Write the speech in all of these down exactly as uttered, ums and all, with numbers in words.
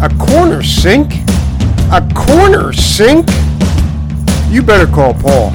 A corner sink? A corner sink? You better call Paul.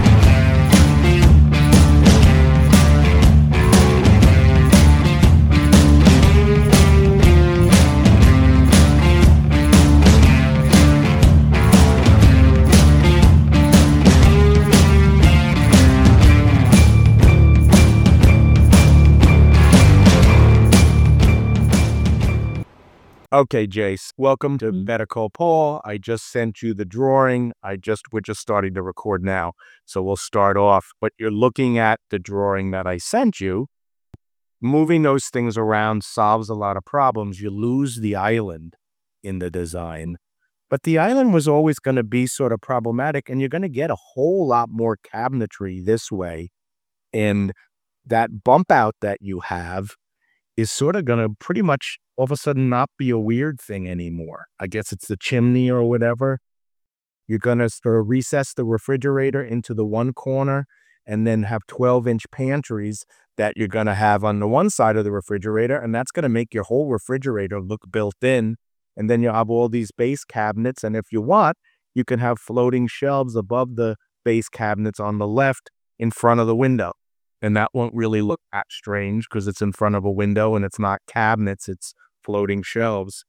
Okay, Jace, welcome to Better Call Paul. I just sent you the drawing. I just, we're just starting to record now. So we'll start off, but you're looking at the drawing that I sent you. Moving those things around solves a lot of problems. You lose the island in the design, but the island was always going to be sort of problematic, and you're going to get a whole lot more cabinetry this way. And that bump out that you have is sort of going to pretty much all of a sudden not be a weird thing anymore. I guess it's the chimney or whatever. You're going to sort of recess the refrigerator into the one corner and then have twelve inch pantries that you're going to have on the one side of the refrigerator. And that's going to make your whole refrigerator look built in. And then you'll have all these base cabinets. And if you want, you can have floating shelves above the base cabinets on the left in front of the window. And that won't really look that strange because it's in front of a window and it's not cabinets, it's floating shelves.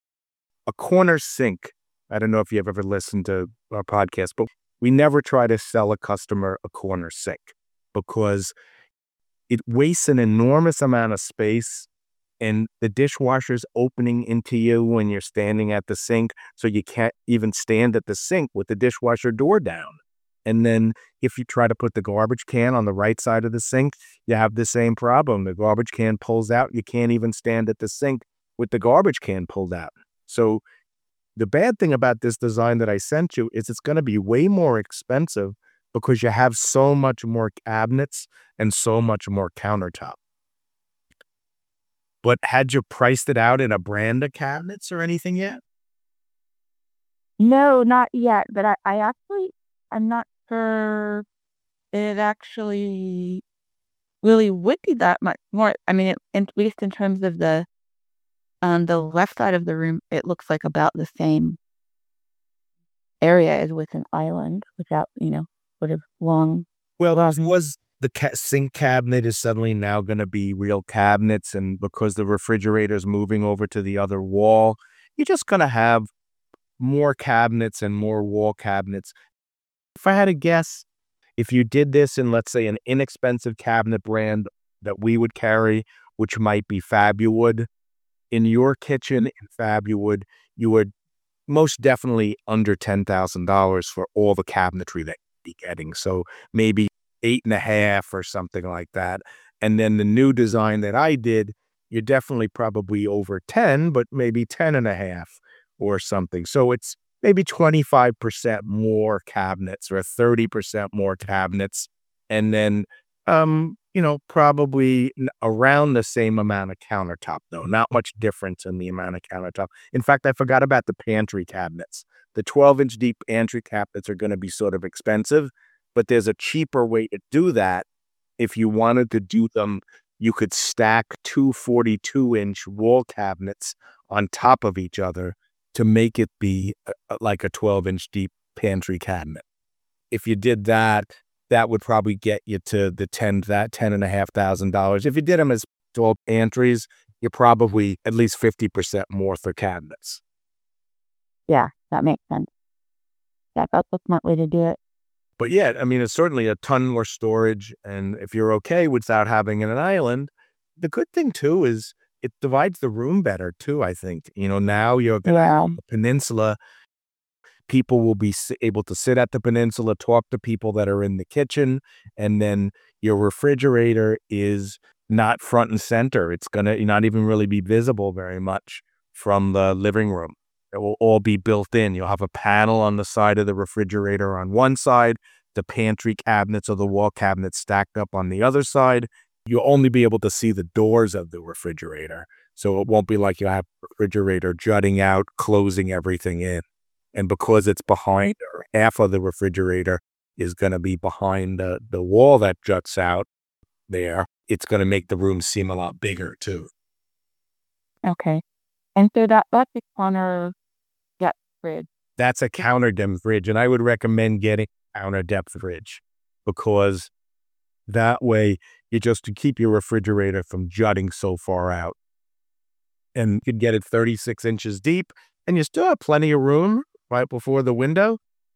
A corner sink. I don't know if you've ever listened to our podcast, but we never try to sell a customer a corner sink because it wastes an enormous amount of space, and the dishwasher's opening into you when you're standing at the sink, so you can't even stand at the sink with the dishwasher door down. And then if you try to put the garbage can on the right side of the sink, you have the same problem. The garbage can pulls out. You can't even stand at the sink with the garbage can pulled out. So the bad thing about this design that I sent you is it's going to be way more expensive because you have so much more cabinets and so much more countertop. But had you priced it out in a brand of cabinets or anything yet? No, not yet. But I, I actually, I'm not sure it actually really would be that much more. I mean, it, at least in terms of the on the left side of the room, it looks like about the same area as with an island without, you know, sort of long. Well, was the ca- sink cabinet is suddenly now going to be real cabinets, and because the refrigerator is moving over to the other wall, you're just going to have more cabinets and more wall cabinets. If I had to guess, if you did this in, let's say, an inexpensive cabinet brand that we would carry, which might be Fabuwood, in your kitchen in Fabuwood, you would most definitely under ten thousand dollars for all the cabinetry that you'd be getting. So maybe eight and a half or something like that. And then the new design that I did, you're definitely probably over ten, but maybe ten and a half or something. So it's maybe twenty-five percent more cabinets or thirty percent more cabinets. And then, um, you know, probably around the same amount of countertop, though. Not much difference in the amount of countertop. In fact, I forgot about the pantry cabinets. The twelve inch deep pantry cabinets are going to be sort of expensive, but there's a cheaper way to do that. If you wanted to do them, you could stack two forty-two inch wall cabinets on top of each other to make it be a, like a twelve inch deep pantry cabinet. If you did that, that would probably get you to the ten that ten and a half thousand dollars. If you did them as twelve pantries, you're probably at least fifty percent more for cabinets. Yeah, that makes sense. Yeah, that's a smart way to do it. But yeah, I mean, it's certainly a ton more storage. And if you're okay without having an island, the good thing too is it divides the room better too, I think. You know, now you're going to have a peninsula. People will be able to sit at the peninsula, talk to people that are in the kitchen, and then your refrigerator is not front and center. It's going to not even really be visible very much from the living room. It will all be built in. You'll have a panel on the side of the refrigerator on one side, the pantry cabinets or the wall cabinets stacked up on the other side. You'll only be able to see the doors of the refrigerator. So it won't be like you have a refrigerator jutting out, closing everything in. And because it's behind, or half of the refrigerator is going to be behind the, the wall that juts out there, it's going to make the room seem a lot bigger too. Okay. And so that left corner fridge. That's a counter depth fridge, and I would recommend getting counter depth fridge because that way you just to keep your refrigerator from jutting so far out. And you could get it thirty-six inches deep, and you still have plenty of room right before the window.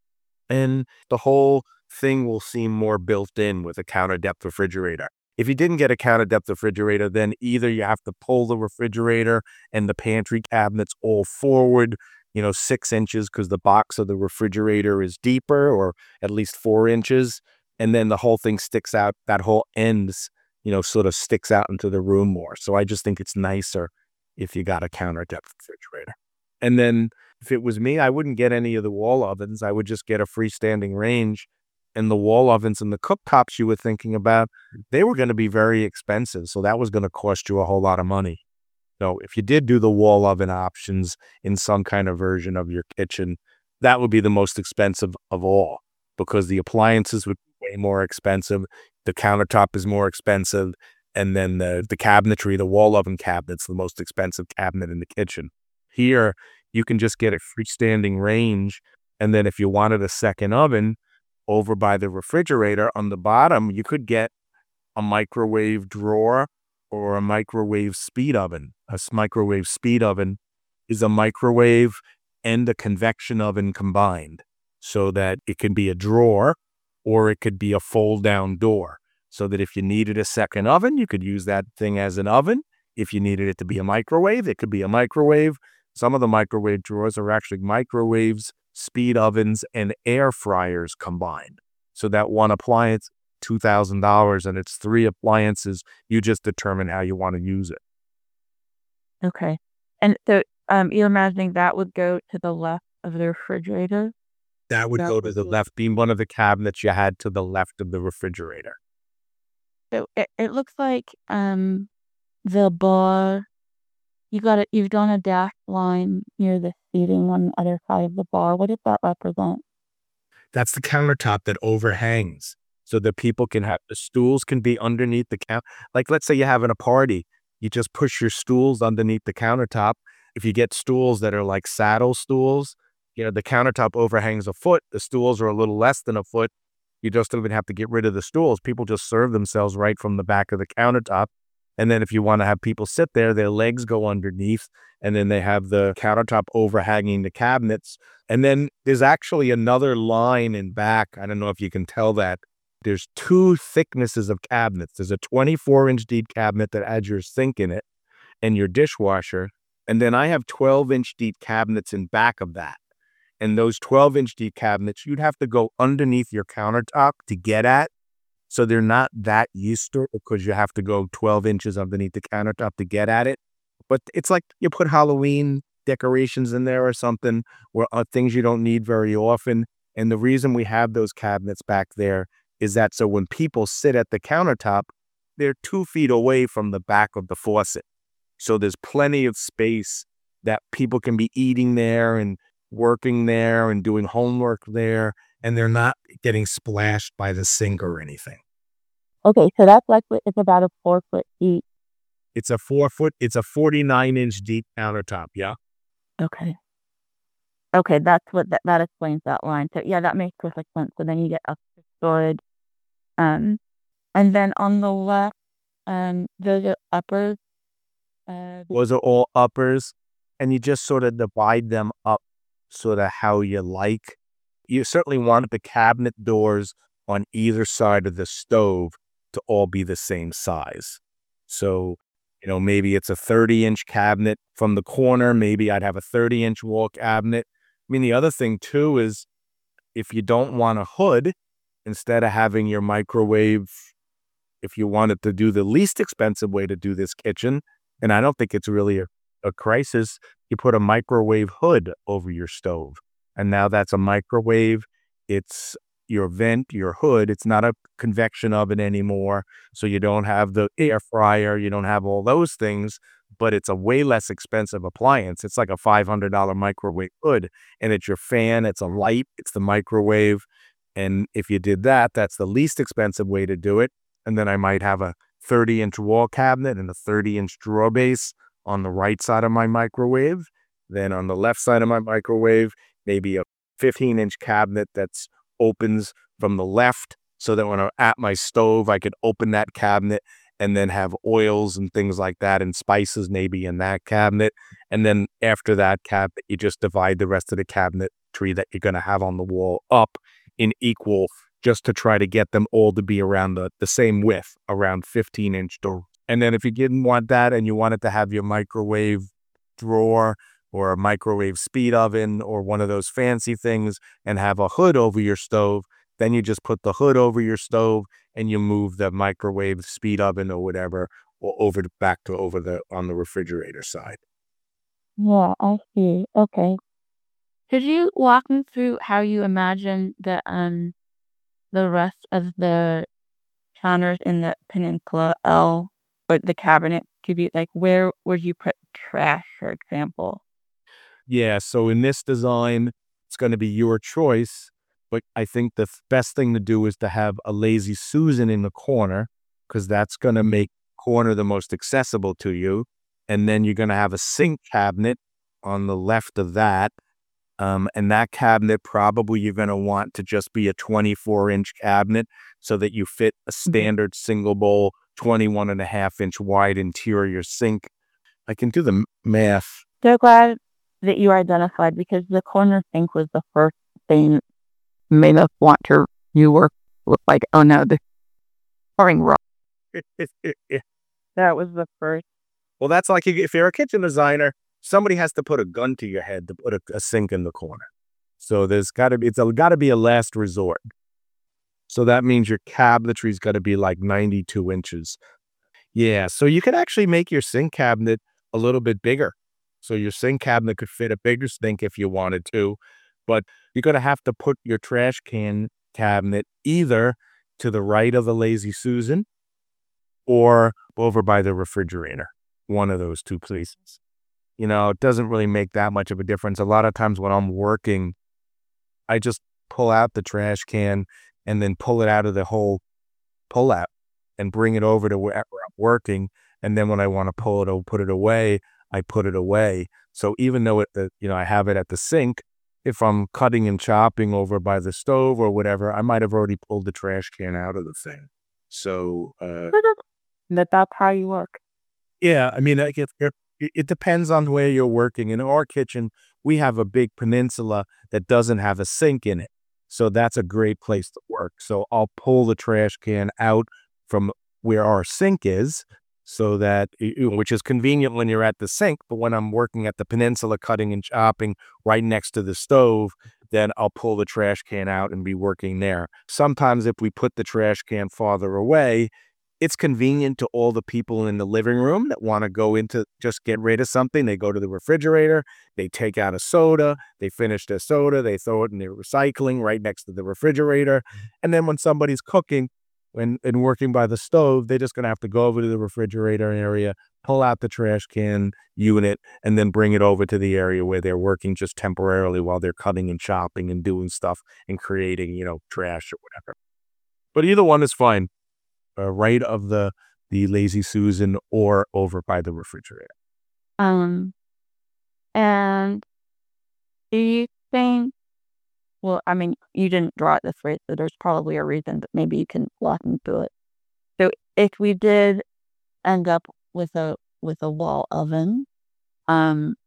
And the whole thing will seem more built in with a counter depth refrigerator. If you didn't get a counter depth refrigerator, then either you have to pull the refrigerator and the pantry cabinets all forward, you know, six inches because the box of the refrigerator is deeper, or at least four inches. And then the whole thing sticks out, that whole ends, you know, sort of sticks out into the room more. So I just think it's nicer if you got a counter depth refrigerator. And then if it was me, I wouldn't get any of the wall ovens. I would just get a freestanding range. And the wall ovens and the cooktops you were thinking about, they were going to be very expensive. So that was going to cost you a whole lot of money. So if you did do the wall oven options in some kind of version of your kitchen, that would be the most expensive of all because the appliances would be way more expensive. The countertop is more expensive. And then the, the cabinetry, the wall oven cabinet's the most expensive cabinet in the kitchen. Here, you can just get a freestanding range. And then if you wanted a second oven, over by the refrigerator on the bottom, you could get a microwave drawer or a microwave speed oven. A microwave speed oven is a microwave and a convection oven combined so that it can be a drawer or it could be a fold down door so that if you needed a second oven, you could use that thing as an oven. If you needed it to be a microwave, it could be a microwave. Some of the microwave drawers are actually microwaves, speed ovens, and air fryers combined. So that one appliance, two thousand dollars, and it's three appliances. You just determine how you want to use it. Okay. And so um, you're imagining that would go to the left of the refrigerator? That would That go to would the be- left, being one of the cabinets you had to the left of the refrigerator. So it, it looks like um, the bar, you got it, you've done a dash line near the seating on the other side of the bar. What does that represent? That's the countertop that overhangs so that people can have, the stools can be underneath the count. Like, let's say you're having a party, you just push your stools underneath the countertop. If you get stools that are like saddle stools, you know, the countertop overhangs a foot. The stools are a little less than a foot. You just don't even have to get rid of the stools. People just serve themselves right from the back of the countertop. And then if you want to have people sit there, their legs go underneath, and then they have the countertop overhanging the cabinets. And then there's actually another line in back. I don't know if you can tell that. There's two thicknesses of cabinets. There's a twenty-four inch deep cabinet that has your sink in it and your dishwasher. And then I have twelve inch deep cabinets in back of that. And those twelve inch deep cabinets, you'd have to go underneath your countertop to get at. So they're not that used to it because you have to go twelve inches underneath the countertop to get at it. But it's like you put Halloween decorations in there or something, or uh, things you don't need very often. And the reason we have those cabinets back there is that so when people sit at the countertop, they're two feet away from the back of the faucet. So there's plenty of space that people can be eating there and working there and doing homework there, and they're not getting splashed by the sink or anything. Okay, so that's like what- it's about a four foot deep. It's a four foot, it's a forty-nine inch deep countertop. Yeah. Okay. Okay, that's what that, that explains that line. So yeah, that makes perfect sense. So then you get extra storage. Um, and then on the left, um, those are uppers. Uh, Those are all uppers, and you just sort of divide them up sort of how you like. You certainly want the cabinet doors on either side of the stove to all be the same size. So, you know, maybe it's a thirty inch cabinet from the corner. Maybe I'd have a thirty inch wall cabinet. I mean, the other thing too is if you don't want a hood, instead of having your microwave, if you wanted to do the least expensive way to do this kitchen, and I don't think it's really a, a crisis, you put a microwave hood over your stove. And now that's a microwave. It's your vent, your hood. It's not a convection oven anymore. So you don't have the air fryer. You don't have all those things, but it's a way less expensive appliance. It's like a five hundred dollars microwave hood, and it's your fan. It's a light. It's the microwave. And if you did that, that's the least expensive way to do it. And then I might have a thirty inch wall cabinet and a thirty inch drawer base on the right side of my microwave. Then on the left side of my microwave maybe a fifteen inch cabinet that's opens from the left so that when I'm at my stove, I could open that cabinet and then have oils and things like that and spices maybe in that cabinet. And then after that cabinet, you just divide the rest of the cabinet tree that you're going to have on the wall up in equal, just to try to get them all to be around the, the same width, around fifteen inch door. And then if you didn't want that and you wanted to have your microwave drawer or a microwave speed oven or one of those fancy things and have a hood over your stove, then you just put the hood over your stove and you move the microwave speed oven or whatever or over to, back to over the on the refrigerator side. Yeah, I see. Okay. Could you walk me through how you imagine the um the rest of the counters in the Peninsula L or the cabinet to be like? Where would you put trash, for example? Yeah, so in this design, it's going to be your choice, but I think the f- best thing to do is to have a lazy Susan in the corner because that's going to make corner the most accessible to you. And then you're going to have a sink cabinet on the left of that. Um, and that cabinet probably you're going to want to just be a twenty-four inch cabinet so that you fit a standard single bowl, twenty-one and a half inch wide interior sink. I can do the m- math. So glad that you identified because the corner sink was the first thing made us want to you work look like, oh no, the pouring raw. That was the first. Well, that's like if you're a kitchen designer, somebody has to put a gun to your head to put a, a sink in the corner. So there's got to be, it's got to be a last resort. So that means your cabinetry's got to be like ninety-two inches. Yeah. So you could actually make your sink cabinet a little bit bigger. So your sink cabinet could fit a bigger sink if you wanted to, but you're going to have to put your trash can cabinet either to the right of the Lazy Susan or over by the refrigerator. One of those two places. You know, it doesn't really make that much of a difference. A lot of times when I'm working, I just pull out the trash can and then pull it out of the whole pull out and bring it over to wherever I'm working. And then when I want to pull it or put it away, I put it away. So even though it, the, you know, I have it at the sink, if I'm cutting and chopping over by the stove or whatever, I might have already pulled the trash can out of the thing. So, uh, That that's how you work. yeah, I mean, like if, if it it depends on where you're working. In our kitchen, we have a big peninsula that doesn't have a sink in it. So that's a great place to work. So I'll pull the trash can out from where our sink is so that, y- y- which is convenient when you're at the sink. But when I'm working at the peninsula, cutting and chopping right next to the stove, then I'll pull the trash can out and be working there. Sometimes if we put the trash can farther away, it's convenient to all the people in the living room that want to go into just get rid of something. They go to the refrigerator, they take out a soda, they finish their soda, they throw it in their recycling right next to the refrigerator. And then when somebody's cooking when and working by the stove, they're just going to have to go over to the refrigerator area, pull out the trash can unit, and then bring it over to the area where they're working just temporarily while they're cutting and chopping and doing stuff and creating, you know, trash or whatever. But either one is fine, uh, right of the the Lazy Susan or over by the refrigerator. Um, and do you think, well, I mean, you didn't draw it this way, so there's probably a reason, but maybe you can walk me through it. So if we did end up with a with a wall oven, um,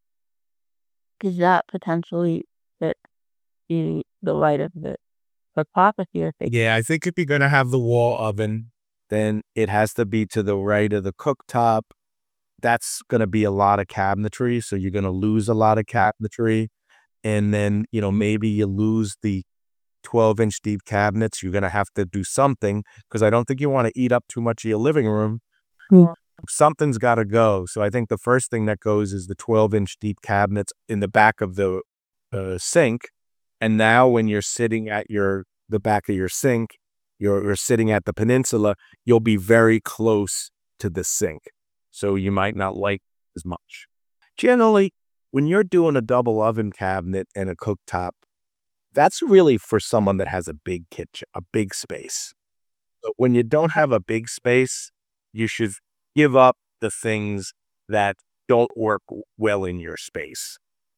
does that potentially fit the the right of the hypothesis if it Yeah, I think if you're gonna have the wall oven, then it has to be to the right of the cooktop. That's gonna be a lot of cabinetry, so you're gonna lose a lot of cabinetry. And then, you know, maybe you lose the twelve inch deep cabinets. You're gonna have to do something because I don't think you want to eat up too much of your living room. Yeah. Something's got to go. So I think the first thing that goes is the twelve inch deep cabinets in the back of the uh, sink. And now when you're sitting at your the back of your sink, you're, you're sitting at the peninsula, you'll be very close to the sink. So you might not like as much. Generally, when you're doing a double oven cabinet and a cooktop, that's really for someone that has a big kitchen, a big space. But when you don't have a big space, you should give up the things that don't work w- well in your space.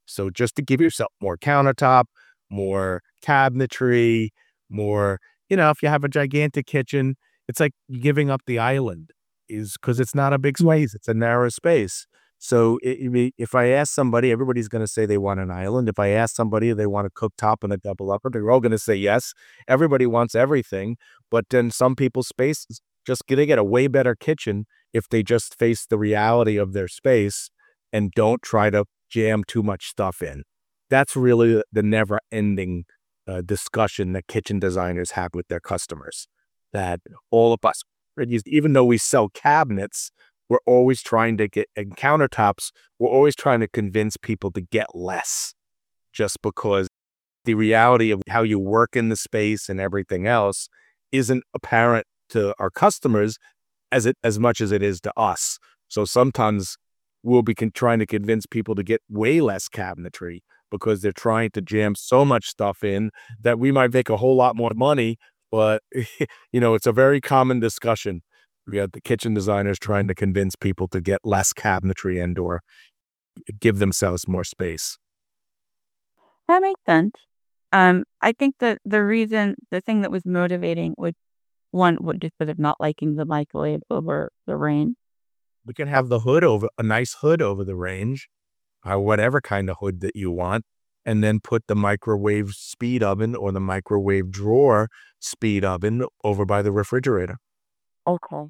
So just to give yourself more countertop, more cabinetry, more, you know, if you have a gigantic kitchen, it's like giving up the island is because it's not a big space. It's a narrow space. So i- i mean, if I ask somebody, everybody's going to say they want an island. If I ask somebody if they want a cooktop and a double upper, they're all going to say yes. Everybody wants everything, but then some people's space is just going to get a way better kitchen if they just face the reality of their space and don't try to jam too much stuff in. That's really the never ending uh, discussion that kitchen designers have with their customers. That all of us, even though we sell cabinets, we're always trying to get, and countertops, we're always trying to convince people to get less just because the reality of how you work in the space and everything else isn't apparent to our customers as it as much as it is to us. So sometimes we'll be con- trying to convince people to get way less cabinetry because they're trying to jam so much stuff in that we might make a whole lot more money. But, you know, it's a very common discussion. We have the kitchen designers trying to convince people to get less cabinetry and or give themselves more space. That makes sense. Um, I think that the reason, the thing that was motivating was one, would just sort of not liking the microwave over the range. We can have the hood over, a nice hood over the range, uh, whatever kind of hood that you want, and then put the microwave speed oven or the microwave drawer speed oven over by the refrigerator. Okay.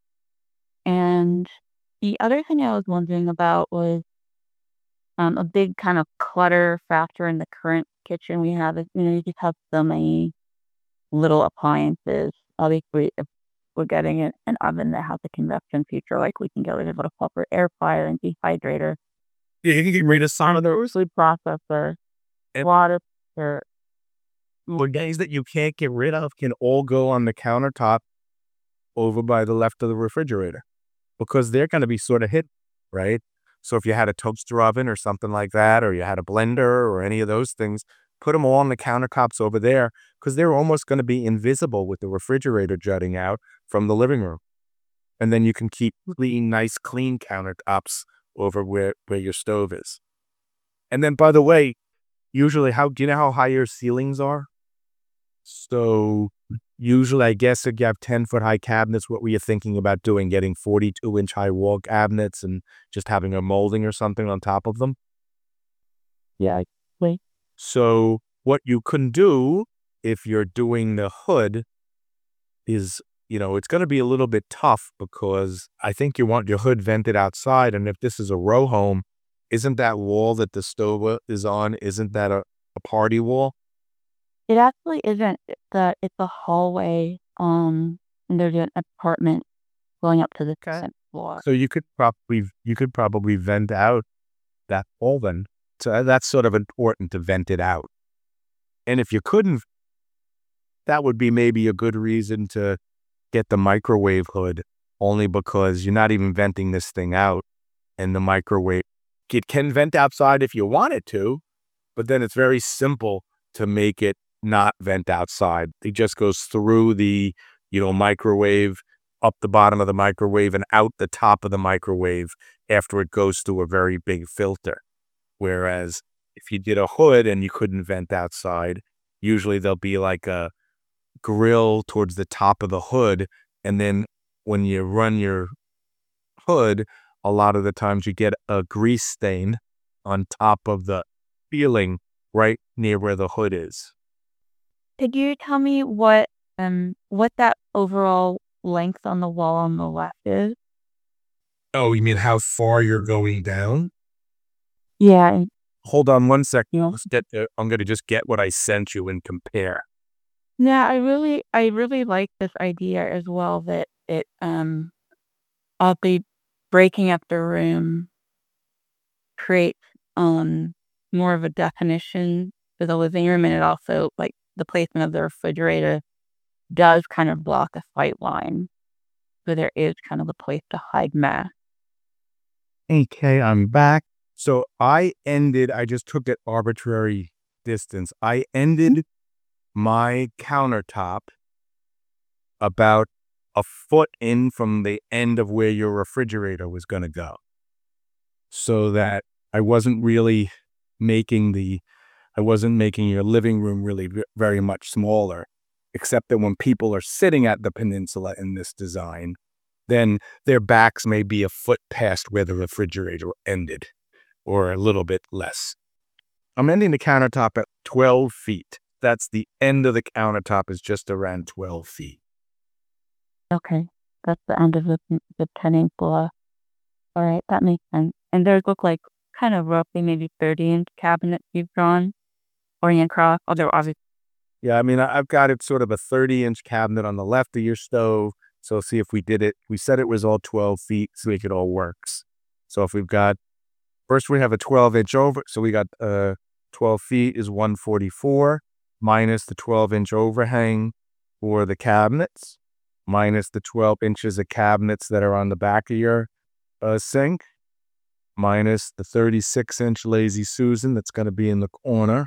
And the other thing I was wondering about was um, a big kind of clutter factor in the current kitchen we have is, you know, you just have so many little appliances. Obviously, if we're getting an, an oven that has a convection feature, like we can get rid of a proper air fryer and dehydrator, Yeah, you can get rid of some of those. food processor, And water, or the days that you can't get rid of can all go on the countertop over by the left of the refrigerator because they're going to be sort of hidden, right? So if you had a toaster oven or something like that, or you had a blender or any of those things, put them all on the countertops over there because they're almost going to be invisible with the refrigerator jutting out from the living room. And then you can keep clean, nice, clean countertops over where, where your stove is. And then, by the way, usually how, do you know how high your ceilings are? So usually, I guess if you have ten foot high cabinets, what were you thinking about doing? Getting forty-two inch high wall cabinets and just having a molding or something on top of them? yeah, wait. So what you can do if you're doing the hood is, you know, it's going to be a little bit tough because I think you want your hood vented outside. And if this is a row home, isn't that wall that the stove is on, isn't that a, a party wall? It actually isn't. It's a it's a hallway, um, and there's an apartment going up to the Okay. second floor. So you could probably, you could probably vent out that wall then. So that's sort of important to vent it out. And if you couldn't, that would be maybe a good reason to get the microwave hood, only because you're not even venting this thing out. And the microwave, it can vent outside if you want it to, but then it's very simple to make it not vent outside. It just goes through the, you know, microwave, up the bottom of the microwave and out the top of the microwave after it goes through a very big filter. Whereas if you did a hood and you couldn't vent outside, usually there'll be like a grill towards the top of the hood. And then when you run your hood, a lot of the times you get a grease stain on top of the ceiling right near where the hood is. Could you tell me what um what that overall length on the wall on the left is? Oh, you mean how far you're going down? Yeah, and Hold on one sec. you know, Let's get the, I'm going to just get what I sent you and compare. yeah, I really I really like this idea as well that it um I'll be breaking up the room creates um more of a definition for the living room, and it also like the placement of the refrigerator does kind of block a sight line, so there is kind of a place to hide math. Okay, I'm back. So I ended, I just took an arbitrary distance. I ended my countertop about a foot in from the end of where your refrigerator was going to go, so that I wasn't really making the, I wasn't making your living room really v- very much smaller, except that when people are sitting at the peninsula in this design, then their backs may be a foot past where the refrigerator ended, or a little bit less. I'm ending the countertop at twelve feet. That's the end of the countertop is just around twelve feet. Okay. That's the end of the, the peninsula. All right. That makes sense. And those look like kind of roughly maybe thirty inch cabinets you've drawn or across, although obviously. Yeah, I mean, I- I've got it sort of a thirty inch cabinet on the left of your stove. So see if we did it. We said it was all twelve feet, so it all works. So if we've got, first we have a twelve inch over. So we got uh, twelve feet is one forty-four minus the twelve inch overhang for the cabinets, minus the twelve inches of cabinets that are on the back of your uh, sink, minus the thirty-six inch Lazy Susan that's going to be in the corner,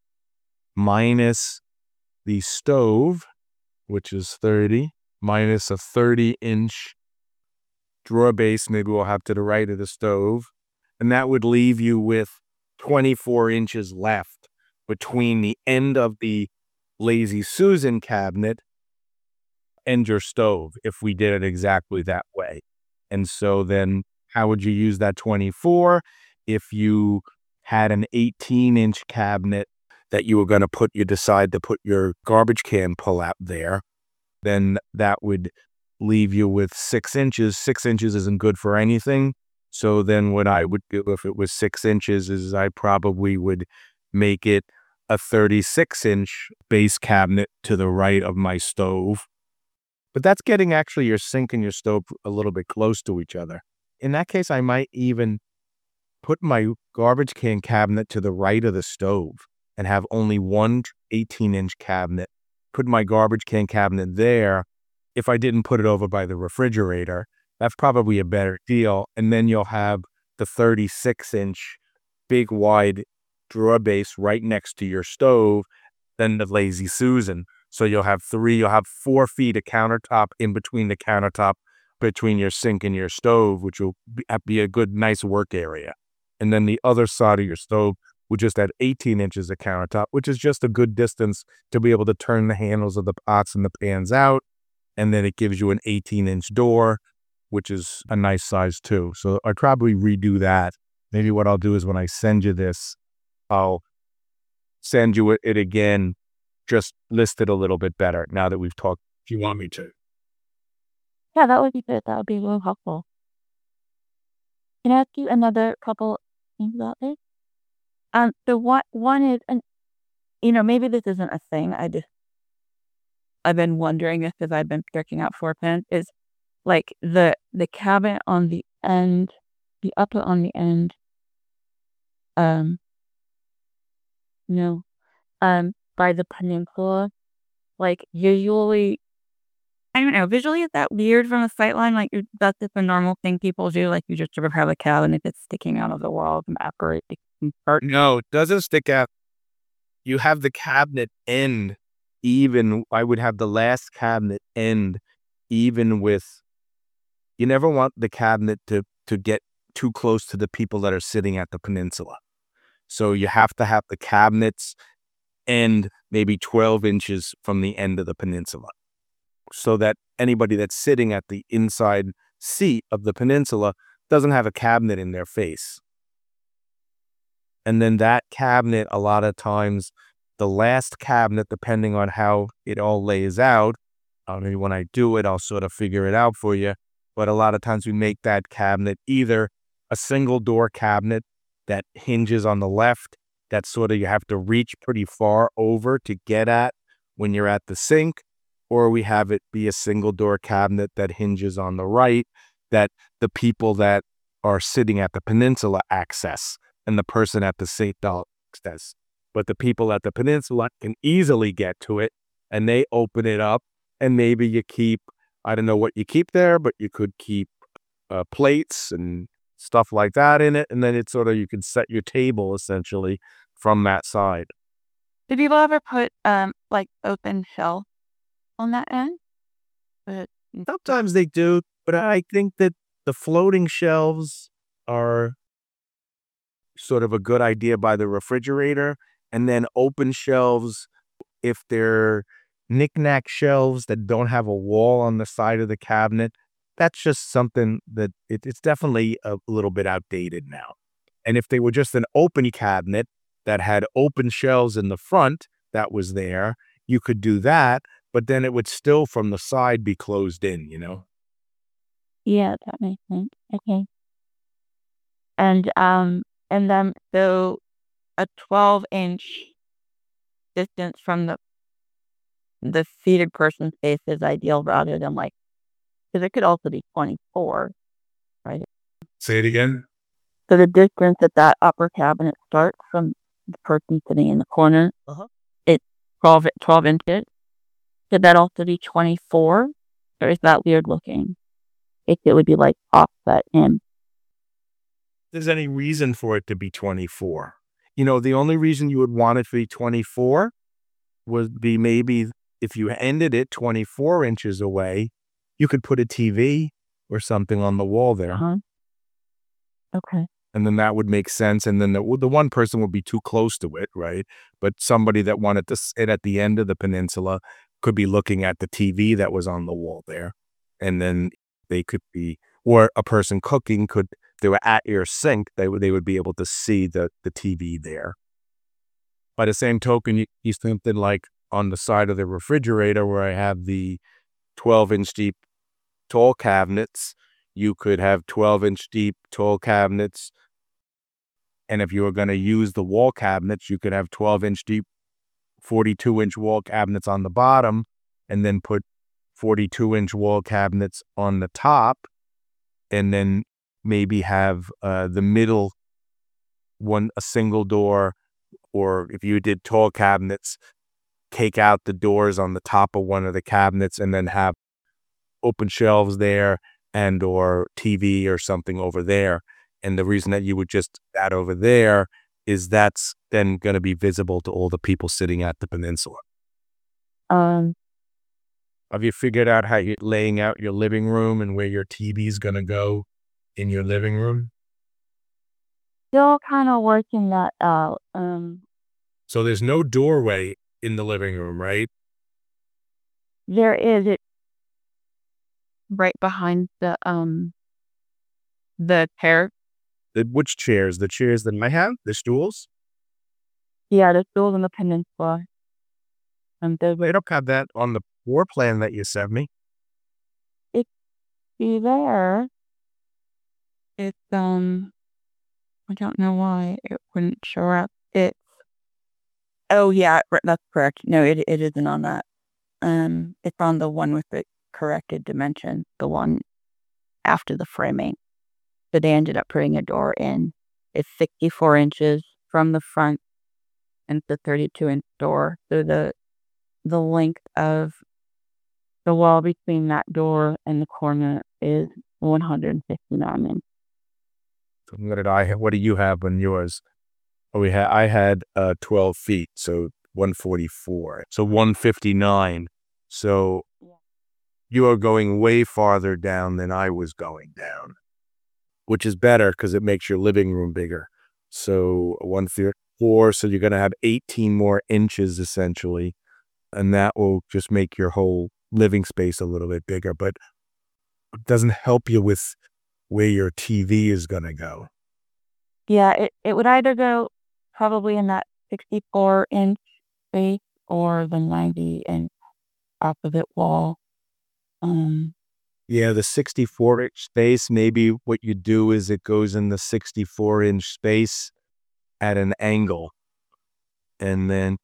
minus the stove, which is thirty, minus a thirty inch drawer base, maybe we'll have to the right of the stove. And that would leave you with twenty-four inches left between the end of the Lazy Susan cabinet and your stove, if we did it exactly that way. And so then how would you use that twenty-four? If you had an eighteen inch cabinet that you were going to put, you decide to put your garbage can pull out there, then that would leave you with six inches. Six inches isn't good for anything. So then what I would do if it was six inches is I probably would make it a thirty-six inch base cabinet to the right of my stove. But that's getting actually your sink and your stove a little bit close to each other. In that case, I might even put my garbage can cabinet to the right of the stove and have only one eighteen inch cabinet. Put my garbage can cabinet there. If I didn't put it over by the refrigerator, that's probably a better deal. And then you'll have the thirty-six inch big wide drawer base right next to your stove, then the Lazy Susan. So you'll have three, you'll have four feet of countertop in between the countertop between your sink and your stove, which will be a good, nice work area. And then the other side of your stove would just add eighteen inches of countertop, which is just a good distance to be able to turn the handles of the pots and the pans out. And then it gives you an eighteen inch door, which is a nice size too. So I'd probably redo that. Maybe what I'll do is when I send you this, I'll send you it, it again, just listed a little bit better now that we've talked, if you want me to. Yeah, that would be good. That would be real helpful. Can I ask you another couple things about this? Um, so one one is, and you know, maybe this isn't a thing. I just I've been wondering this as I've been searching out floor plans. Is like the the cabinet on the end, the upper on the end. Um, you know, um, by the peninsula. Like usually, I don't know. Visually, is that weird from a sight line? Like you- that's just a normal thing people do. Like you just sort of have a cabinet that's sticking out of the wall and operate the part. No, it doesn't stick out. You have the cabinet end even, I would have the last cabinet end even with, you never want the cabinet to, to get too close to the people that are sitting at the peninsula. So you have to have the cabinets end maybe twelve inches from the end of the peninsula, so that anybody that's sitting at the inside seat of the peninsula doesn't have a cabinet in their face. And then that cabinet, a lot of times, the last cabinet, depending on how it all lays out, I mean, when I do it, I'll sort of figure it out for you. But a lot of times we make that cabinet either a single door cabinet that hinges on the left, that sort of you have to reach pretty far over to get at when you're at the sink, or we have it be a single door cabinet that hinges on the right, that the people that are sitting at the peninsula access and the person at the sink don't access. But the people at the peninsula can easily get to it, and they open it up, and maybe you keep, I don't know what you keep there, but you could keep uh, plates and stuff like that in it, and then it's sort of, you can set your table essentially from that side. Do people ever put um like open shelf on that end? But Sometimes they do, but I think that the floating shelves are sort of a good idea by the refrigerator, and then open shelves if they're knick-knack shelves that don't have a wall on the side of the cabinet. That's just something that it, it's definitely a little bit outdated now. And if they were just an open cabinet that had open shelves in the front that was there, you could do that, but then it would still from the side be closed in, you know? Yeah, that makes sense. Okay. And um and then so a twelve inch distance from the the seated person's face is ideal rather than like because it could also be twenty-four, right? Say it again. So the distance that that upper cabinet starts from the person sitting in the corner, Uh-huh. it's twelve, twelve inches. Could that also be twenty-four? Or is that weird looking? If it would be like offset in. There's any reason for it to be twenty-four. You know, the only reason you would want it to be twenty-four would be maybe if you ended it twenty-four inches away, you could put a T V or something on the wall there. Uh-huh. Okay. And then that would make sense. And then the, the one person would be too close to it, right? But somebody that wanted to sit at the end of the peninsula could be looking at the T V that was on the wall there. And then they could be, or a person cooking could, they were at your sink, they would, they would be able to see the, the T V there. By the same token, you, you something like on the side of the refrigerator where I have the twelve inch deep tall cabinets, you could have twelve inch deep tall cabinets. And if you were going to use the wall cabinets, you could have twelve inch deep, forty-two inch wall cabinets on the bottom, and then put forty-two inch wall cabinets on the top, and then maybe have uh, the middle one, a single door, or if you did tall cabinets, take out the doors on the top of one of the cabinets and then have open shelves there and or T V or something over there. And the reason that you would just that over there is that's then going to be visible to all the people sitting at the peninsula. Um, Have you figured out how you're laying out your living room and where your T V is going to go in your living room? Still kind of working that out. Um, So there's no doorway in the living room, right? there is it right behind the um the pair. The, which chairs? The chairs that I have? The stools? Yeah, the stools on the peninsula. And the They don't have that on the floor plan that you sent me. it be there. It's um I don't know why it wouldn't show up. It's oh yeah, r- that's correct. No, it it isn't on that. Um, it's on the one with the corrected dimension, the one after the framing. So they ended up putting a door in. It's sixty-four inches from the front, and it's a thirty-two inch door. So the the length of the wall between that door and the corner is one hundred fifty-nine inches. What did I? What do you have on yours? Oh, we had. I had uh twelve feet, so one forty-four, so one fifty-nine. So you are going way farther down than I was going down, which is better because it makes your living room bigger. So one thirty-four, so you're going to have eighteen more inches essentially, and that will just make your whole living space a little bit bigger. But it doesn't help you with where your T V is going to go. Yeah, it, it would either go probably in that sixty-four inch space or the ninety inch opposite wall. Um, Yeah, the sixty-four inch space, maybe what you do is it goes in the sixty-four inch space at an angle. And then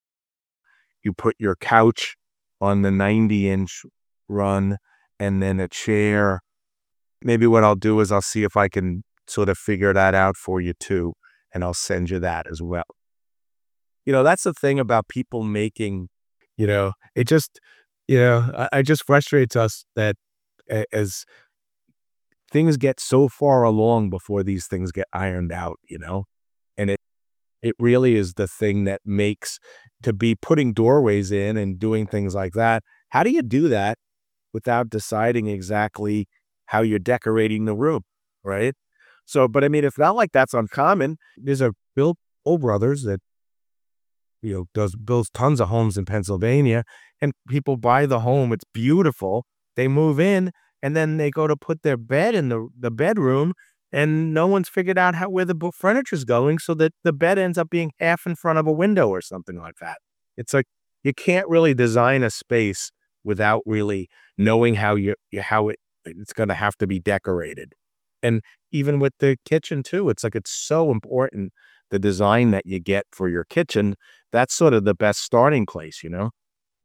you put your couch on the ninety inch run and then a chair. Maybe what I'll do is I'll see if I can sort of figure that out for you too. And I'll send you that as well. You know, that's the thing about people making, you know, it just, you know, I, I just frustrates us that a- as things get so far along before these things get ironed out, you know, and it, it really is the thing that makes to be putting doorways in and doing things like that. How do you do that without deciding exactly how you're decorating the room, right? So, but I mean, it's not like that's uncommon. There's a Bill Toll Brothers that, you know, does builds tons of homes in Pennsylvania, and people buy the home. It's beautiful. They move in, and then they go to put their bed in the the bedroom, and no one's figured out how where the bo- furniture's going, so that the bed ends up being half in front of a window or something like that. It's like you can't really design a space without really knowing how you you- how it it's going to have to be decorated. And even with the kitchen too, it's like it's so important the design that you get for your kitchen. That's sort of the best starting place, you know?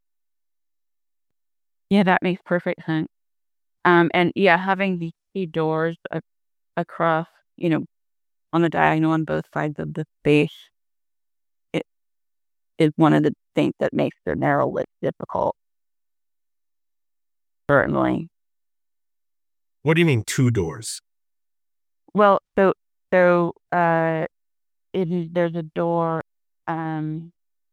Yeah, that makes perfect sense. Um, and yeah, having the key doors a across, you know, on the diagonal on both sides of the space, it is one of the things that makes the narrow list difficult, certainly. What do you mean two doors? Well, so so, uh, it is there's a door, um,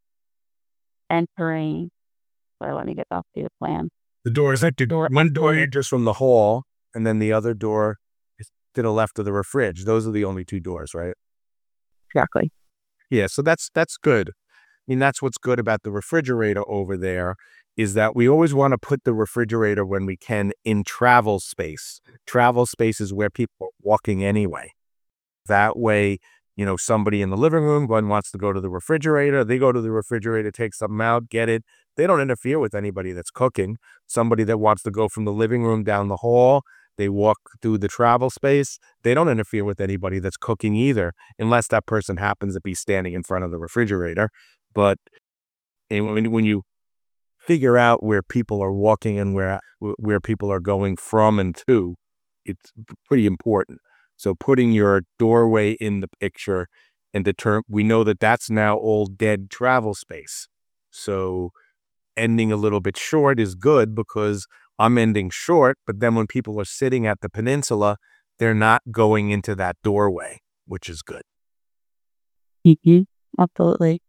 entering well, let me get off to the plan. The door is like the Door one door entering enters from the hall, and then the other door is to the left of the fridge. Those are the only two doors, right? exactly. Yeah, so that's that's good. I mean, that's what's good about the refrigerator over there is that we always want to put the refrigerator when we can in travel space. Travel space is where people are walking anyway. That way, you know, somebody in the living room, one wants to go to the refrigerator, they go to the refrigerator, take something out, get it. They don't interfere with anybody that's cooking. Somebody that wants to go from the living room down the hall, they walk through the travel space. They don't interfere with anybody that's cooking either, unless that person happens to be standing in front of the refrigerator. But and when, when you figure out where people are walking and where where people are going from and to, it's pretty important. So putting your doorway in the picture and determine, we know that that's now all dead travel space. So ending a little bit short is good because I'm ending short, but then when people are sitting at the peninsula, they're not going into that doorway, which is good. Mhm. Absolutely.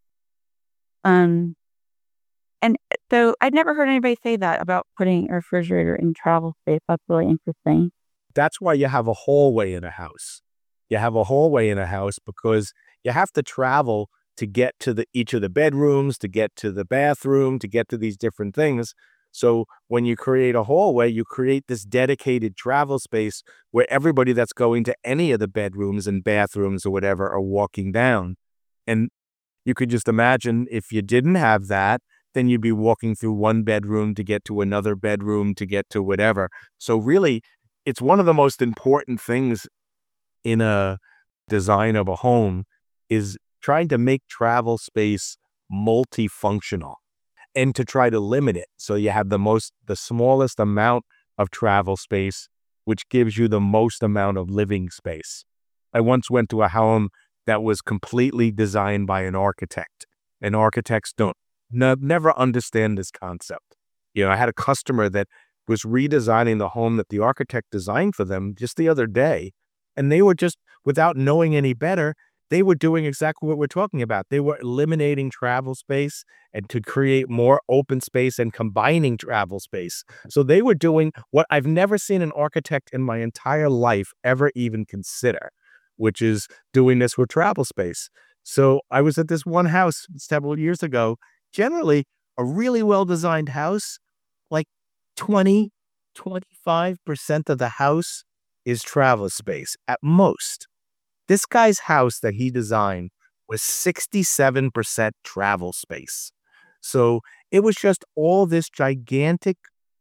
Um, and so I'd never heard anybody say that about putting a refrigerator in travel space. That's really interesting. That's why you have a hallway in a house. You have a hallway in a house because you have to travel to get to the each of the bedrooms, to get to the bathroom, to get to these different things. So when you create a hallway, you create this dedicated travel space where everybody that's going to any of the bedrooms and bathrooms or whatever are walking down. And you could just imagine if you didn't have that, then you'd be walking through one bedroom to get to another bedroom to get to whatever. So really, it's one of the most important things in a design of a home is trying to make travel space multifunctional and to try to limit it. So you have the most, the smallest amount of travel space, which gives you the most amount of living space. I once went to a home that was completely designed by an architect, and architects don't ne- never understand this concept. You know, I had a customer that was redesigning the home that the architect designed for them just the other day, and they were just, without knowing any better, they were doing exactly what we're talking about. They were eliminating travel space and to create more open space and combining travel space. So they were doing what I've never seen an architect in my entire life ever even consider, which is doing this with travel space. So I was at this one house several years ago, generally a really well-designed house, like twenty, twenty-five percent of the house is travel space at most. This guy's house that he designed was sixty-seven percent travel space. So it was just all this gigantic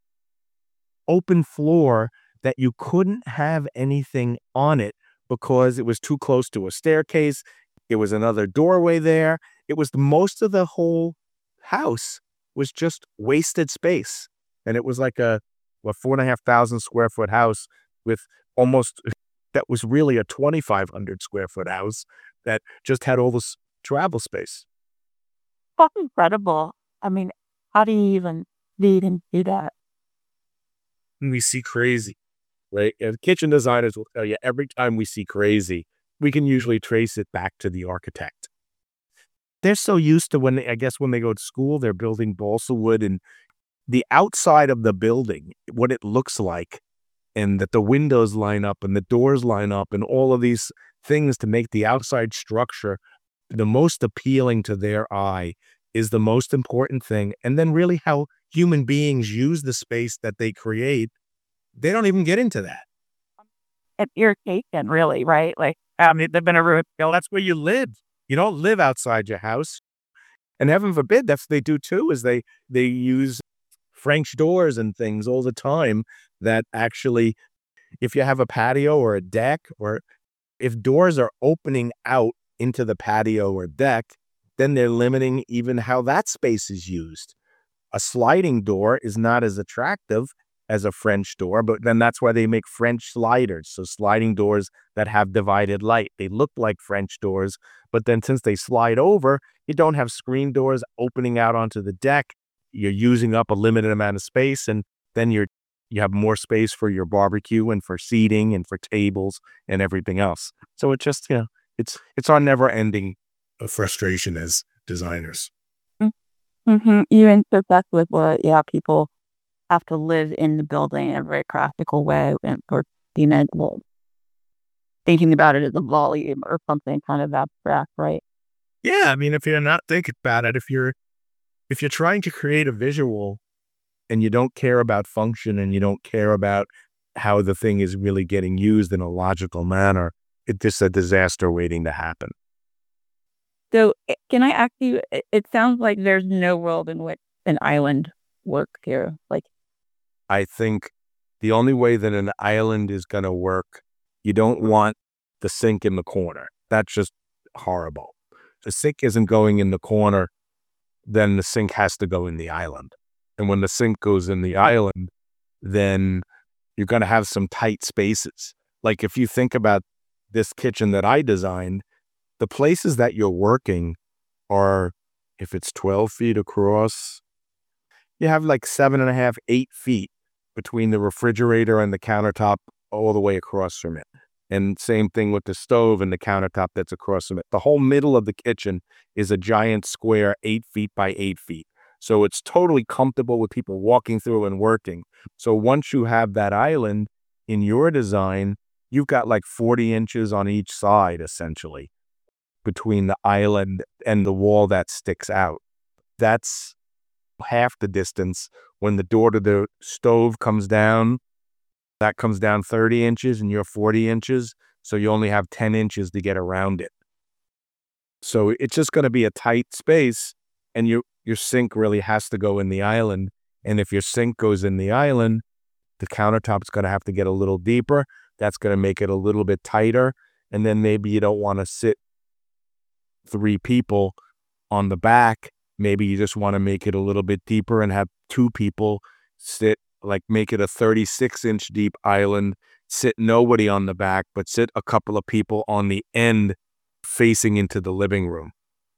open floor that you couldn't have anything on it because it was too close to a staircase. It was another doorway there. It was most of the whole house was just wasted space. And it was like a, a four and a half thousand square foot house with almost, that was really a twenty-five hundred square foot house that just had all this travel space. That's incredible. I mean, how do you even lead and do that? And we see crazy, right? And kitchen designers will tell you every time we see crazy, we can usually trace it back to the architect. They're so used to when they, I guess when they go to school, they're building balsa wood and the outside of the building, what it looks like and that the windows line up and the doors line up and all of these things to make the outside structure the most appealing to their eye is the most important thing. And then really how human beings use the space that they create, they don't even get into that. It's irritation, really, right? Like, I mean, they've been a rude. That's where you live. You don't live outside your house. And heaven forbid, that's what they do too, is they they use French doors and things all the time that actually, if you have a patio or a deck, or if doors are opening out into the patio or deck, then they're limiting even how that space is used. A sliding door is not as attractive as a French door, but then that's why they make French sliders. So sliding doors that have divided light. They look like French doors, but then since they slide over, you don't have screen doors opening out onto the deck. You're using up a limited amount of space, and then you're you have more space for your barbecue and for seating and for tables and everything else. So it just, you know, it's it's our never-ending frustration as designers. Mm-hmm. You insert that with what, yeah, people have to live in the building in a very practical way, and for you know, well, thinking about it as a volume or something kind of abstract, right? Yeah, I mean, if you're not thinking about it, if you're if you're trying to create a visual and you don't care about function and you don't care about how the thing is really getting used in a logical manner, it's just a disaster waiting to happen. So, eh, can I ask you? It, it sounds like there's no world in which an island works here. Like, I think the only way that an island is going to work, you don't want the sink in the corner. That's just horrible. If the sink isn't going in the corner, then the sink has to go in the island. And when the sink goes in the island, then you're going to have some tight spaces. Like if you think about this kitchen that I designed, the places that you're working are, if it's twelve feet across, you have like seven and a half, eight feet between the refrigerator and the countertop all the way across from it. And same thing with the stove and the countertop that's across from it. The whole middle of the kitchen is a giant square, eight feet by eight feet. So it's totally comfortable with people walking through and working. So once you have that island in your design, you've got like forty inches on each side, essentially, between the island and the wall that sticks out. That's half the distance. When the door to the stove comes down, that comes down thirty inches and you're forty inches. So you only have ten inches to get around it. So it's just going to be a tight space, and you, your sink really has to go in the island. And if your sink goes in the island, the countertop's going to have to get a little deeper. That's going to make it a little bit tighter. And then maybe you don't want to sit three people on the back. Maybe you just want to make it a little bit deeper and have two people sit, like make it a thirty-six inch deep island, sit nobody on the back, but sit a couple of people on the end facing into the living room,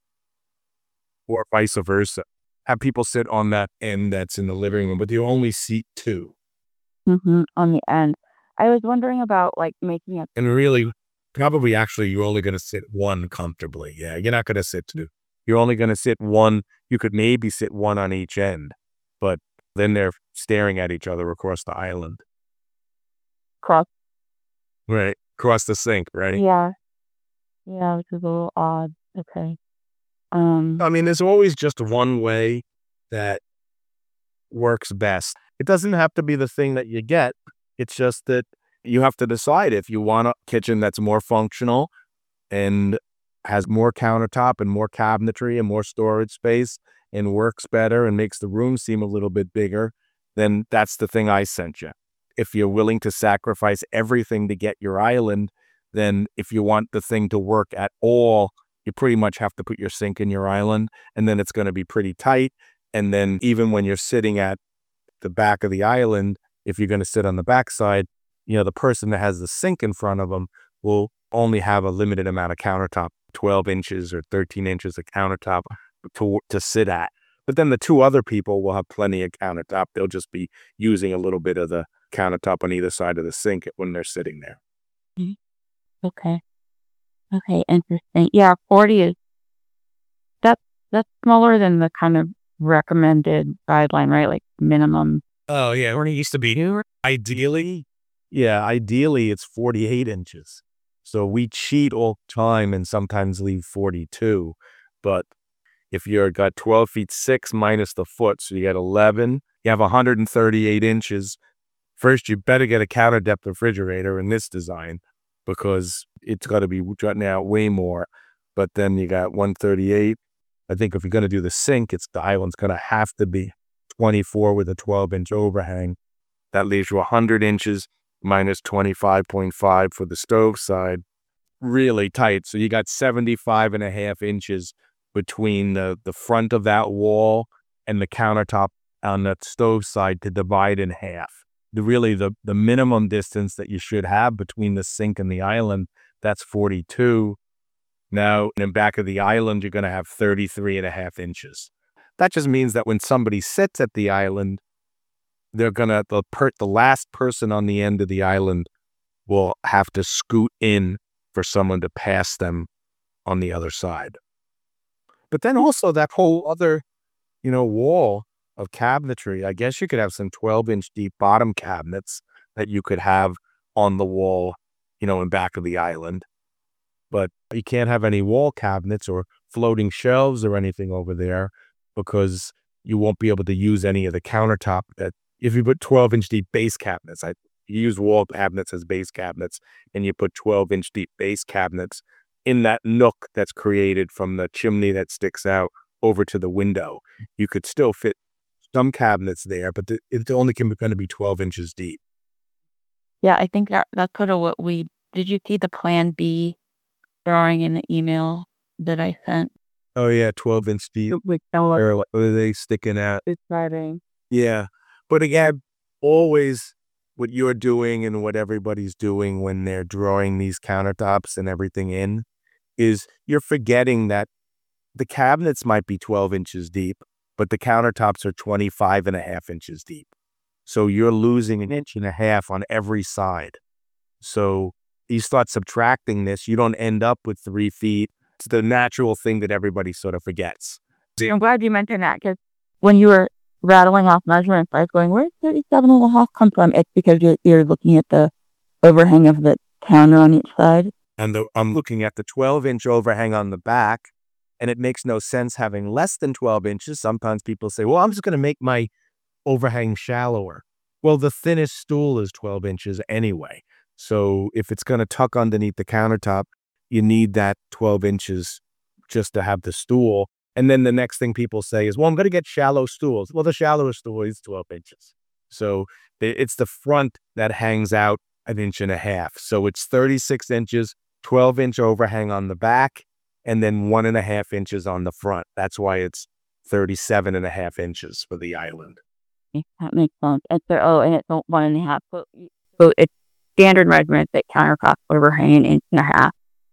or vice versa. Have people sit on that end that's in the living room, but you only seat two. mm-hmm, on the end. I was wondering about like making a And really, probably actually you're only going to sit one comfortably. Yeah, you're not going to sit two. You're only going to sit one. You could maybe sit one on each end, but then they're staring at each other across the island. cross. Right. Across the sink, right? Yeah, yeah, which is a little odd. Okay. Um. I mean, there's always just one way that works best. It doesn't have to be the thing that you get. It's just that you have to decide if you want a kitchen that's more functional and has more countertop and more cabinetry and more storage space and works better and makes the room seem a little bit bigger, then that's the thing I sent you. If you're willing to sacrifice everything to get your island, then if you want the thing to work at all, you pretty much have to put your sink in your island, and then it's going to be pretty tight. And then even when you're sitting at the back of the island, if you're going to sit on the backside, you know, the person that has the sink in front of them will only have a limited amount of countertop, twelve inches or thirteen inches of countertop to to sit at. But then the two other people will have plenty of countertop. They'll just be using a little bit of the countertop on either side of the sink when they're sitting there. Mhm. Okay. Okay. Interesting. Yeah, forty is that's that's smaller than the kind of recommended guideline, right? Like minimum. Oh, yeah. Where it used to be. Ideally, Yeah, ideally it's forty-eight inches. So we cheat all the time and sometimes leave forty-two. But if you're got twelve feet six minus the foot, so you get eleven, you have one hundred thirty-eight inches. First, you better get a counter depth refrigerator in this design because it's got to be jutting out way more. But then you got one thirty-eight. I think if you're going to do the sink, it's the island's going to have to be twenty-four with a twelve inch overhang. That leaves you one hundred inches minus twenty-five point five for the stove side. Really tight. So you got seventy-five and a half inches between the, the front of that wall and the countertop on the stove side to divide in half. The really the, the minimum distance that you should have between the sink and the island, that's forty-two. Now, in the back of the island, you're going to have thirty-three and a half inches. That just means that when somebody sits at the island, they're going to, the, per, the last person on the end of the island will have to scoot in for someone to pass them on the other side. But then also that whole other, you know, wall of cabinetry, I guess you could have some twelve inch deep bottom cabinets that you could have on the wall, you know, in back of the island. But you can't have any wall cabinets or floating shelves or anything over there because you won't be able to use any of the countertop. That if you put twelve inch deep base cabinets, I you use wall cabinets as base cabinets, and you put twelve inch deep base cabinets in that nook that's created from the chimney that sticks out over to the window. You could still fit some cabinets there, but the, it's only going to be twelve inches deep. Yeah, I think that that's sort of what we did. You see the Plan B drawing in the email that I sent? Oh yeah, twelve inch deep. With what are they sticking out? it's writing. Yeah, but again, always what you're doing and what everybody's doing when they're drawing these countertops and everything in is you're forgetting that the cabinets might be twelve inches deep, but the countertops are twenty-five and a half inches deep. So you're losing an inch and a half on every side. So you start subtracting this, you don't end up with three feet. It's the natural thing that everybody sort of forgets. I'm glad you mentioned that because when you were rattling off measurements, I was going, where's thirty-seven and a half come from? It's because you're, you're looking at the overhang of the counter on each side. And the, I'm looking at the twelve inch overhang on the back, and it makes no sense having less than twelve inches. Sometimes people say, well, I'm just going to make my overhang shallower. Well, the thinnest stool is twelve inches anyway. So if it's going to tuck underneath the countertop, you need that twelve inches just to have the stool. And then the next thing people say is, well, I'm going to get shallow stools. Well, the shallowest stool is twelve inches. So it's the front that hangs out an inch and a half. So it's thirty-six inches, twelve inch overhang on the back, and then one and a half inches on the front. That's why it's thirty-seven and a half inches for the island. That makes sense. And so, oh, and it's one and a half. So, so it's standard measurement that countertop overhang an inch and a half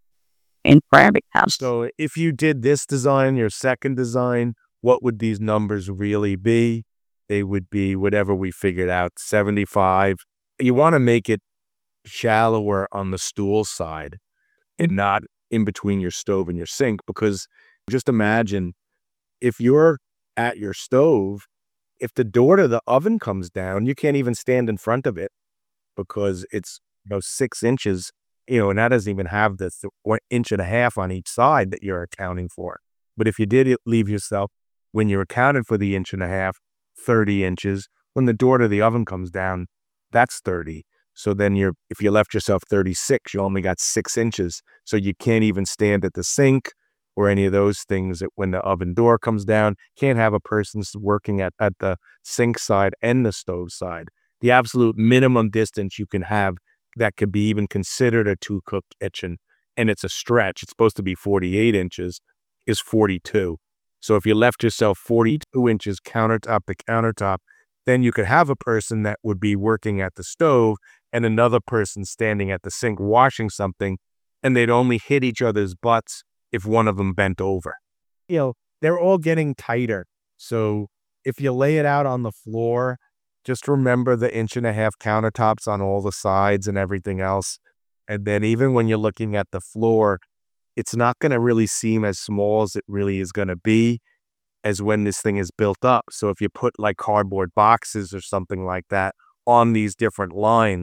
in ceramic house. So if you did this design, your second design, what would these numbers really be? They would be whatever we figured out, seventy-five. You want to make it shallower on the stool side and not in between your stove and your sink, because just imagine if you're at your stove, if the door to the oven comes down, you can't even stand in front of it because it's, you know, six inches, you know, and that doesn't even have this one inch and a half on each side that you're accounting for. But if you did leave yourself, when you're accounted for the inch and a half, thirty inches, when the door to the oven comes down, that's thirty. So then you're, if you left yourself thirty-six, you only got six inches. So you can't even stand at the sink or any of those things that when the oven door comes down, can't have a person working at, at the sink side and the stove side. The absolute minimum distance you can have that could be even considered a two-cook kitchen, and it's a stretch, it's supposed to be forty-eight inches, is forty-two. So if you left yourself forty-two inches countertop to countertop, then you could have a person that would be working at the stove and another person standing at the sink washing something, and they'd only hit each other's butts if one of them bent over. You know, they're all getting tighter. So if you lay it out on the floor, just remember the inch and a half countertops on all the sides and everything else. And then even when you're looking at the floor, it's not going to really seem as small as it really is going to be as when this thing is built up. So if you put like cardboard boxes or something like that on these different lines,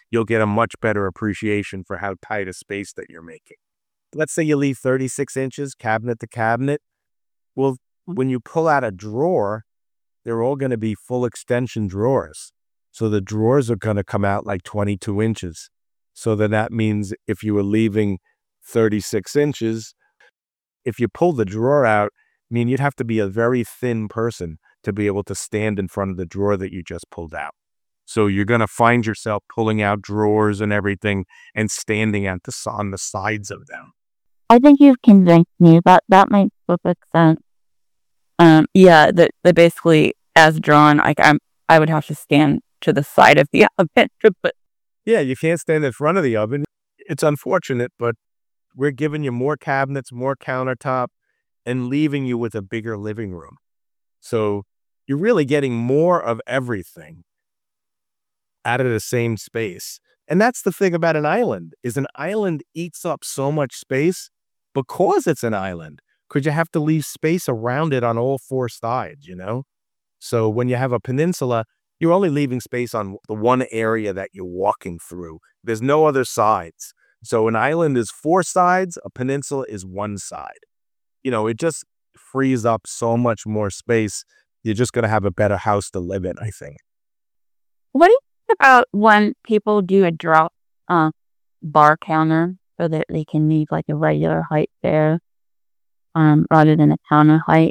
you'll get a much better appreciation for how tight a space that you're making. Let's say you leave thirty-six inches cabinet to cabinet. Well, when you pull out a drawer, they're all going to be full extension drawers. So the drawers are going to come out like twenty-two inches. So then that means if you were leaving thirty-six inches, if you pull the drawer out, I mean, you'd have to be a very thin person to be able to stand in front of the drawer that you just pulled out. So you're going to find yourself pulling out drawers and everything and standing at the on the sides of them. I think you've convinced me. That that makes perfect sense. Um, yeah, that that basically as drawn, like I'm, I would have to stand to the side of the oven to put. Yeah, you can't stand in front of the oven. It's unfortunate, but we're giving you more cabinets, more countertop, and leaving you with a bigger living room. So you're really getting more of everything out of the same space. And that's the thing about an island, is an island eats up so much space because it's an island, because you have to leave space around it on all four sides, you know? So when you have a peninsula, you're only leaving space on the one area that you're walking through. There's no other sides. So an island is four sides, a peninsula is one side. You know, it just frees up so much more space. You're just going to have a better house to live in, I think. What do you think about when people do a drop uh, bar counter so that they can leave like a regular height there um, rather than a counter height?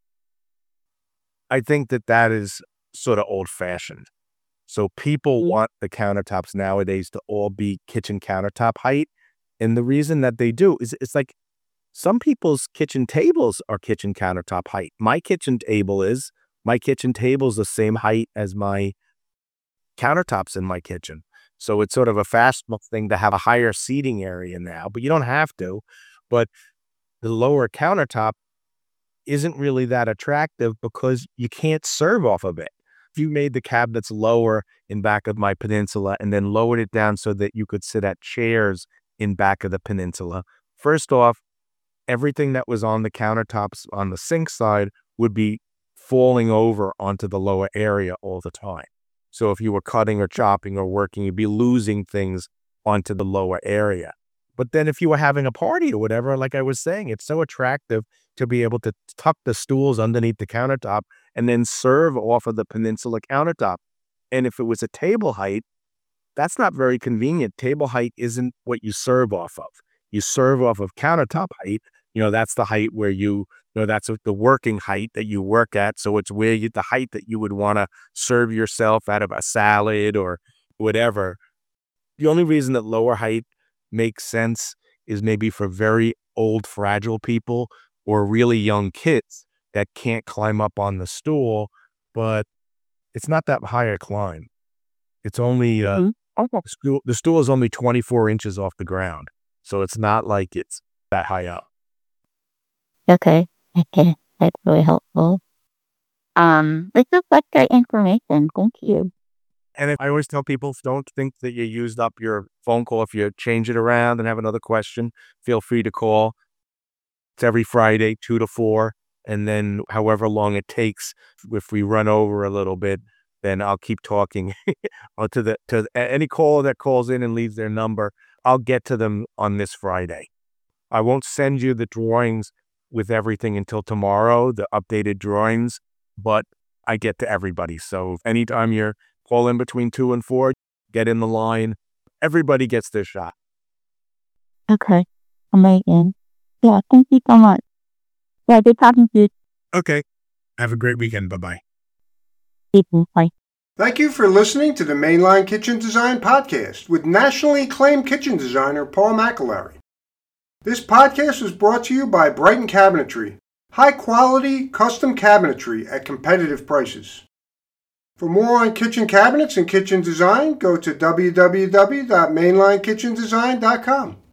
I think that that is sort of old-fashioned. So people want the countertops nowadays to all be kitchen countertop height. And the reason that they do is it's like some people's kitchen tables are kitchen countertop height. My kitchen table is, my kitchen table is the same height as my countertops in my kitchen. So it's sort of a fashionable thing to have a higher seating area now, but you don't have to. But the lower countertop isn't really that attractive because you can't serve off of it. If you made the cabinets lower in back of my peninsula and then lowered it down so that you could sit at chairs in back of the peninsula, first off, everything that was on the countertops on the sink side would be falling over onto the lower area all the time. So if you were cutting or chopping or working, you'd be losing things onto the lower area. But then if you were having a party or whatever, like I was saying, it's so attractive to be able to tuck the stools underneath the countertop and then serve off of the peninsula countertop. And if it was a table height, that's not very convenient. Table height isn't what you serve off of. You serve off of countertop height. You know, that's the height where you, you know, that's the working height that you work at. So it's where you, the height that you would want to serve yourself out of a salad or whatever. The only reason that lower height makes sense is maybe for very old, fragile people or really young kids that can't climb up on the stool, but it's not that high a climb. It's only, uh, mm-hmm. the, stool, the stool is only twenty-four inches off the ground. So it's not like it's that high up. Okay. Okay. That's really helpful. Um, this is such great information. Thank you. And if, I always tell people, don't think that you used up your phone call. If you change it around and have another question, feel free to call. It's every Friday, two to four. And then however long it takes, if we run over a little bit, then I'll keep talking to the to any caller that calls in and leaves their number. I'll get to them on this Friday. I won't send you the drawings with everything until tomorrow, the updated drawings, but I get to everybody. So anytime you're call in between two and four, get in the line. Everybody gets their shot. Okay. Amazing. Yeah, thank you so much. Yeah, good talking to you. Okay. Have a great weekend. Bye-bye. Bye. Thank you for listening to the Mainline Kitchen Design Podcast with nationally acclaimed kitchen designer Paul McAlary. This podcast was brought to you by Brighton Cabinetry, high-quality custom cabinetry at competitive prices. For more on kitchen cabinets and kitchen design, go to w w w dot mainline kitchen design dot com.